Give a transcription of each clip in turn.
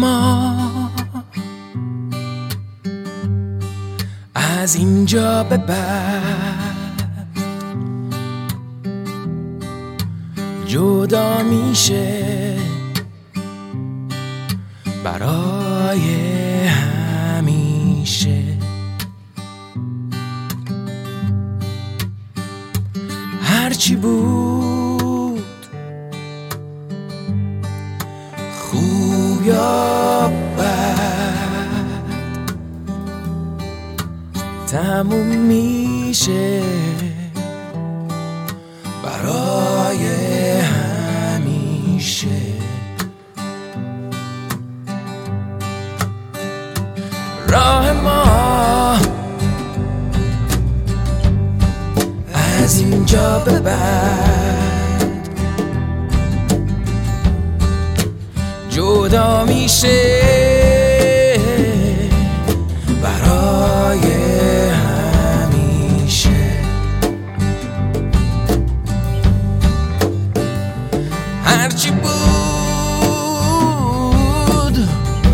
ما از اینجا به بعد جدا میشه برای همیشه. هرچی بود خوب یا بد تموم میشه برای همیشه. راه ما از اینجا به بعد جدا میشه برای همیشه. هرچی بود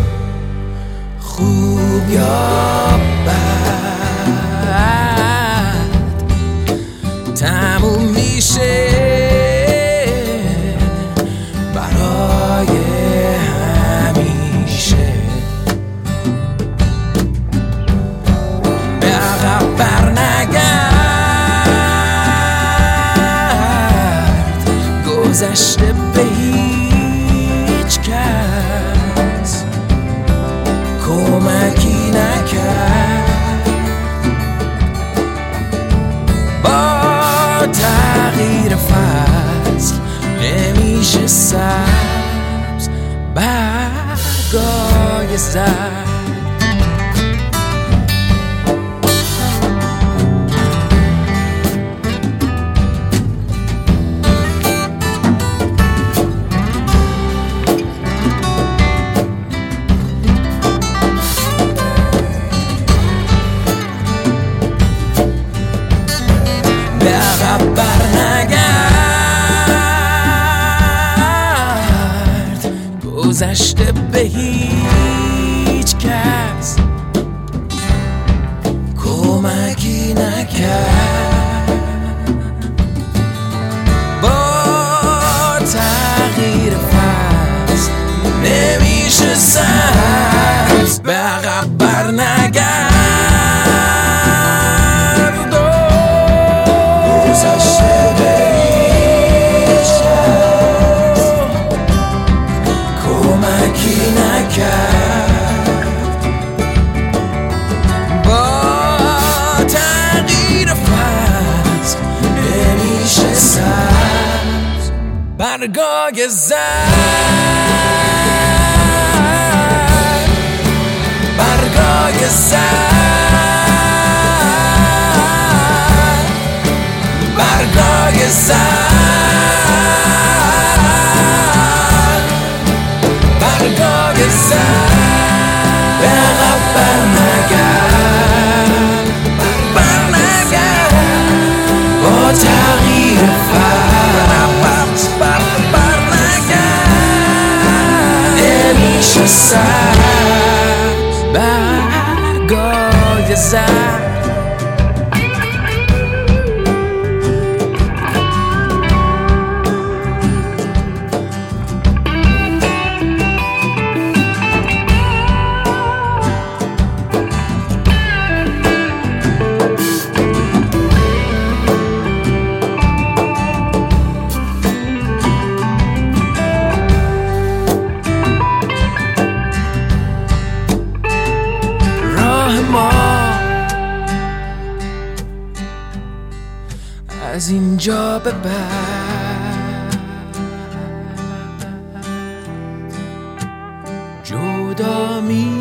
خوب یا بد تموم میشه برای همیشه. به عقب برنگرد گذشته به هیچ کس کمکی نکرد. با تغییر فصل نمیشه سبز برگای زرد. به عقب برنگرد گذشته به هیچ کس کمکی نکرد. با تغییر فصل نمیشه سبز. به عقب برنگرد گذشته به هیچ کس کمکی نکرد. با تغییر فصل نمیشه سبز برگای زرد. برگای زرد برگای زرد برگای زرد. به عقب برنگرد با تغییر فصل برنگرد نمیشه سبز برگای زرد. از اینجا به بعد جدا می